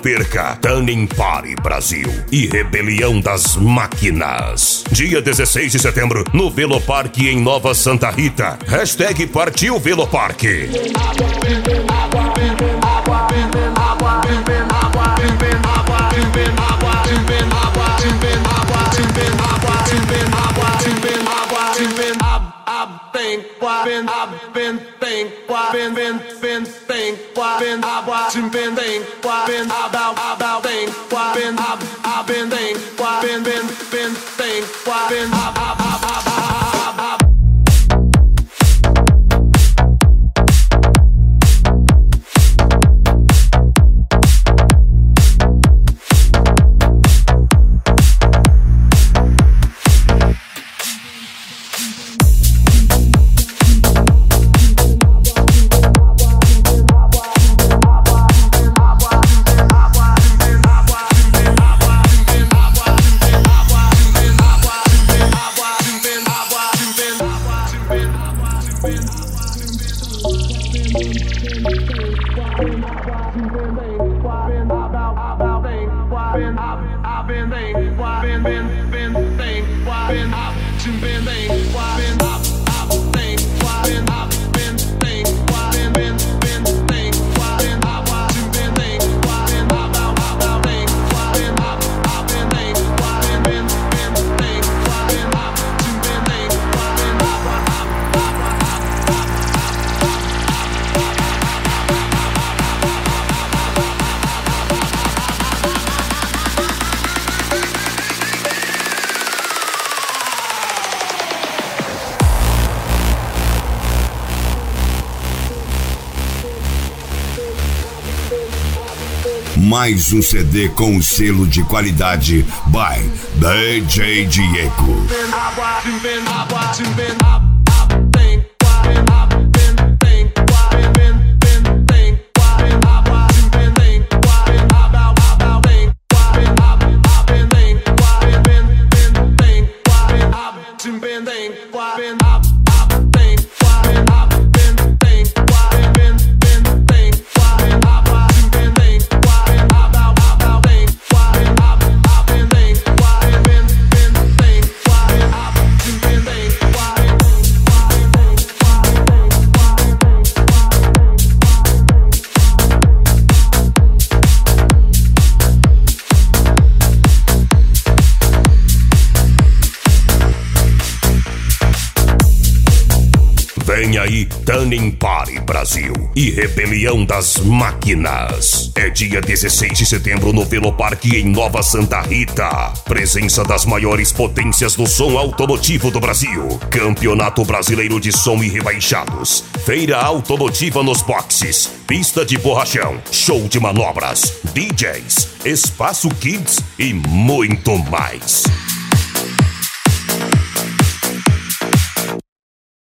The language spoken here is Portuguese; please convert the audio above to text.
perca. Turning Party Brasil e Rebelião das Máquinas. Dia 16 de setembro, no Veloparque em Nova Santa Rita. Hashtag Partiu Veloparque. Mais um CD com selo de qualidade by DJ Diego. Vem aí Turning Party Brasil e Rebelião das Máquinas. É dia 16 de setembro no Veloparque em Nova Santa Rita. Presença das maiores potências do som automotivo do Brasil. Campeonato Brasileiro de Som e Rebaixados. Feira automotiva nos boxes. Pista de borrachão. Show de manobras. DJs. Espaço Kids e muito mais.